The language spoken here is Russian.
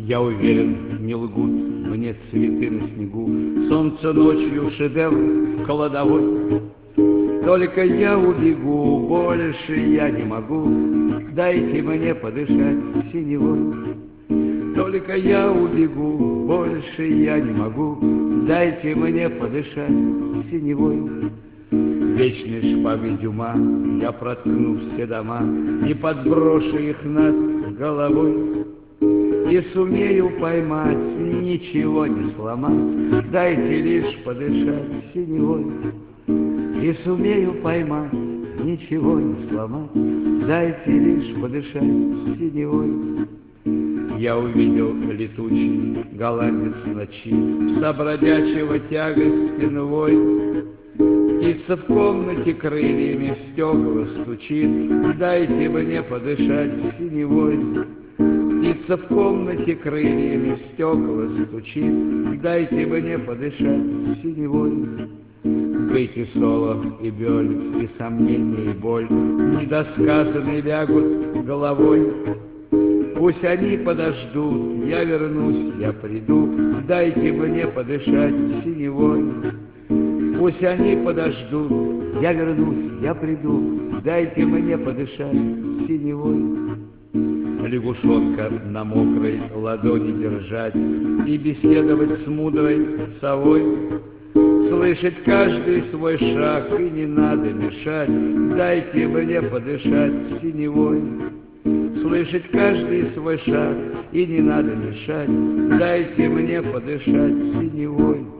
Я уверен, не лгут мне цветы на снегу, солнце ночью шедевр в кладовой. Только я убегу, больше я не могу, дайте мне подышать синевой. Только я убегу, больше я не могу, дайте мне подышать синевой. Вечной шпагой Дюма я проткну все дома и подброшу их над головой. И сумею поймать, ничего не сломать, дайте лишь подышать синевой. И сумею поймать, ничего не сломать, дайте лишь подышать синевой. Я увидел летучий голландец в ночи, собродячего тягостен вой. Птица в комнате крыльями в стекла стучит, дайте мне подышать синевой. Птица в комнате крыльями в стекла стучит, дайте мне подышать синевой. Гейти, соло и бёль, и сомнения, и боль недосказанные лягут головой. Пусть они подождут, я вернусь, я приду, дайте мне подышать синевой. Пусть они подождут, я вернусь, я приду, дайте мне подышать синевой. Лягушонка на мокрой ладони держать и беседовать с мудрой совой. Слышать каждый свой шаг и не надо мешать, дайте мне подышать синевой. Слышать каждый свой шаг и не надо мешать, дайте мне подышать синевой.